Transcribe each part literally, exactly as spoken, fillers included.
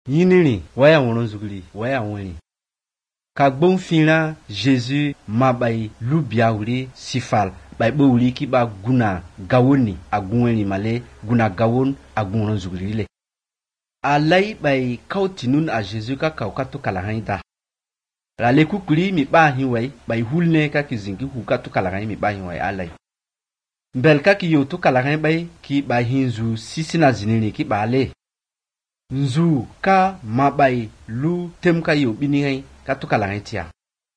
Yiniri waya wono zugli waya woni. Ka gbon fina Jésus mabai lubia wuli sifal bai bo wuli ki ba guna gawoni agunweni male guna gawon agunron zugli le. Alai bai kautinun a Jésus ka kaukato kalahanda. Rale kukuri mi ba hiwai bai hulne ka kizingi hukato kalahai mi ba hiwai alai. Mbel ka ki yoto kalahai bai ki ba hinzu sisina zinini ki ba le. Nzu ka mabai lu tem ka yo bini ka to kalahai tia.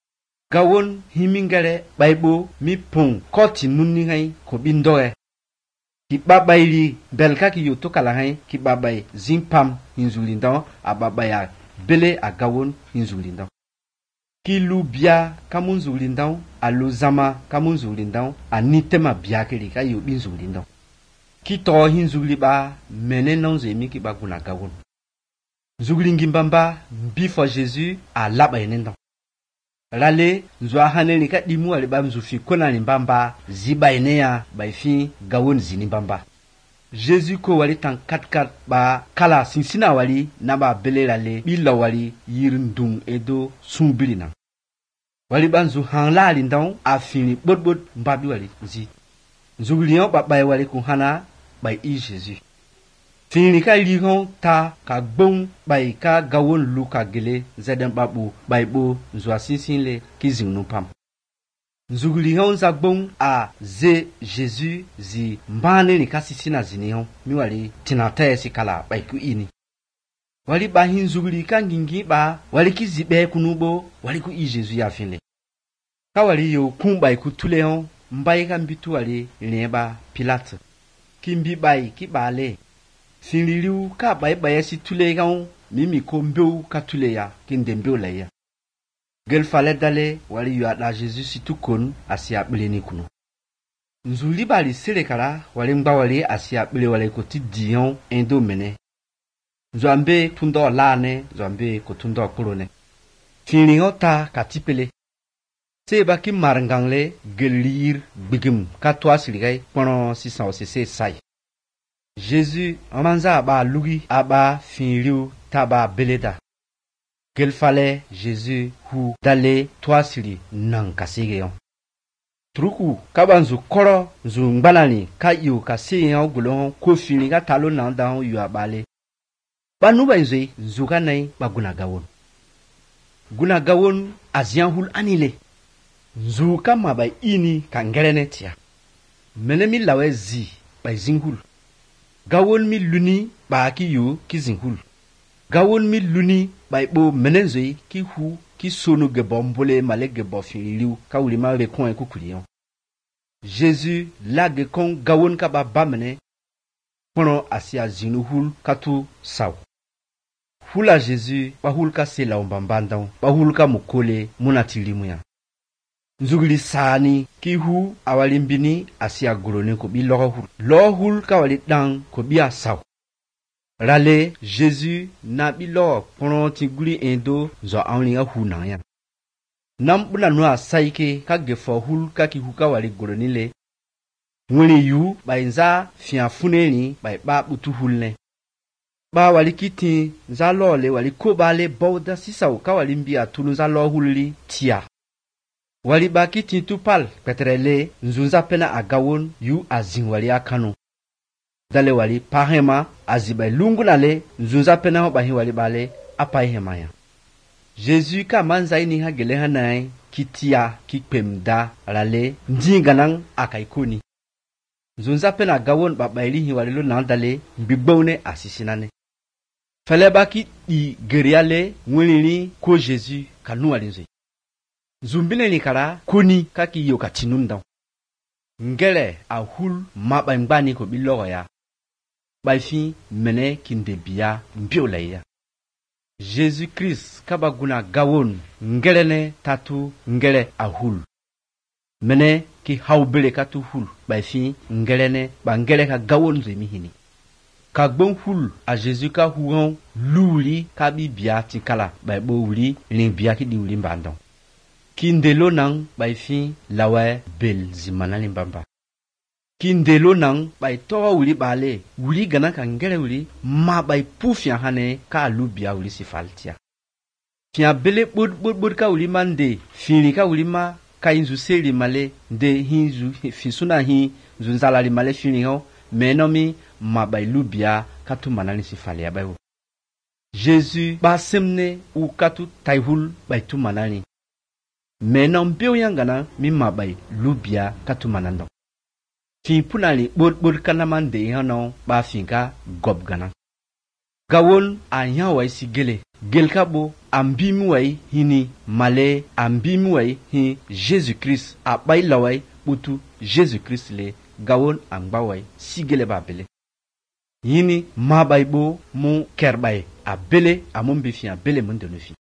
Gawon himingere baibo mi pon koti nunni hai ko bindoe. Ki babai li bel ka ki yoto kalahai ki babai zimpam hinzulindao a babaya bele a gawon hinzulindao. Ki lu bia kamunzulindao a lu zama kamunzulindao a nitema bia kiri ka yo binzulindao. Ki to hinzuli ba mene nonze mi ki ba guna gawon. Zugulingi mbamba bifo Jésus a laba enendon. Rale nzwa haneli ka dimu ali ba mzufi kona ni mbamba ziba enea baifi gawon zini mbamba. Jésus ko wali tan kat kat ba kala sinsina wali na ba bele rale bila wali yirindung edo sumbili na. Wali ba nzu hanla alindon a fini bot bot mbabi wali nzi. Zugulion ba bay wali kuhana bay i Jésus. Fini ka lihon ta ka gbon bay ka gawon lu ka gele zeden babu bay bo nzwa sinsin le ki zingnu pam. Nzugulihon za gbon a ze Jésus zi mbane ni ka sisina zinihon mi wali tinata si kala bay ku ini. Wali ba hin zuguli ka ngingi ba wali ki zibe kunubo wali ku i Jésus ya finle. Ka wali yo kun bay ku tuleon mbay ka mbitu wali leba Pilate. Kimbi bay ki bale. Sinliu ka bay bay si tule gaon mimi ko mbeu ka tule ya kinde mbeu la ya. Gel fale dale wali yu ada Jésus si tukon asia bleni kuno. Nzuli bali sele kala wali mba wali asia ble wali ko ti dion endo mene. Nzambe tundo lane nzambe ko tundo kolone. Finlingo ta ka tipele. Seba ki marangangle gelir bigim ka toa siligay pendant six cents cc sai. Jésus amanza ba lugi aba finliu taba beleda. Gel fale Jésus hu dale toa sili nang kasigeyon. Truku kabanzu koro zu ngbalani ka yu kasigeyon gulon ko finli ka talo nan dan yu abale. Ba nuba nzwe nzuka nai ba guna gawon. Guna gawon azian hul anile. Nzuka mabai ini kangerene tia. Menemi lawe zi by zinghul. Gawon mi luni ba ki yu ki zinghul. Gawon mi luni by bo menenzoi ki hu ki sonu gebombole male gebo finliu ka ulima rekon e kukulion. Jésus la gekon gawon ka ba bamene pono asia zinuhul katu saw. Hula Jésus ba hul ka sela ombambandon ba hul ka mukole munatilimuya. Nzugli sani ki hu awalimbini asia golone ko bi lohul. Lohul ka wali dang ko bi asaw. Rale Jésus na bi lo pono tiguli endo zo anlinga hu na ya. Nam buna no asaike ka gefo hul ka ki hu ka wali golone le. Wuli yu ba inza fian funeni ba ba butu hulne. Ba wali kiti nza lole wali ko bale bawda sisaw ka wali mbia tulu nza lo hulli tia. Wali ba kiti tupal petrele nzunza pena agawon yu azin wali akano. Dale wali pahema aziba lungu nale nzunza pena ho bahi wali bale apa hema ya. Jésus ka manza ini ha gele hanai kitia kipemda rale ndinganang akaikoni. Nzunza pena gawon babaili hi wali lo nandale mbibone asisinane. Faleba ki i geriale mwilini ko Jésus kanu walinze. Zumbile ni kara koni kaki yo katinunda. Ngele a hul maba mbani ko bilogo ya. Baifi mene kindebia mbiola ya. Jésus Christ kabaguna gawon ngele ne tatu ngele a hul. Mene ki haubele katu hul baifi ngele ne ba ngele ka gawon zemihini. Kagbon hul a Jésus ka huon luli kabibia tikala baibo wuli limbia ki di wuli mbandon. Kindelo nang baifi lawe bel zimana limbamba. kindelo nang bai towa wuli bale wuli gana ka ngere wuli ma bai pu fia hane ka lubia wuli sifaltia fia bele bud bud bud ka wuli mande fini ka wuli ma ka inzu seli male de hinzu fisuna hi zunzala li male fini ho menomi ma bai lubia ka tu manani sifalia bai wo Jésus ba semne u katu taihul bai tu manani menom biu yangana mi ma bai lubia ka tu manando fi punali bud bud kana mande hano ba finka gob gana gawon anya wai sigele gelka bo ambimi wai hini male ambimi wai hi Jésus Christ a bai lawai butu Jésus Christ le gawon angba wai sigele ba bele yini ma bai bo mu kerbay a bele a mon bifi a bele mun de nufi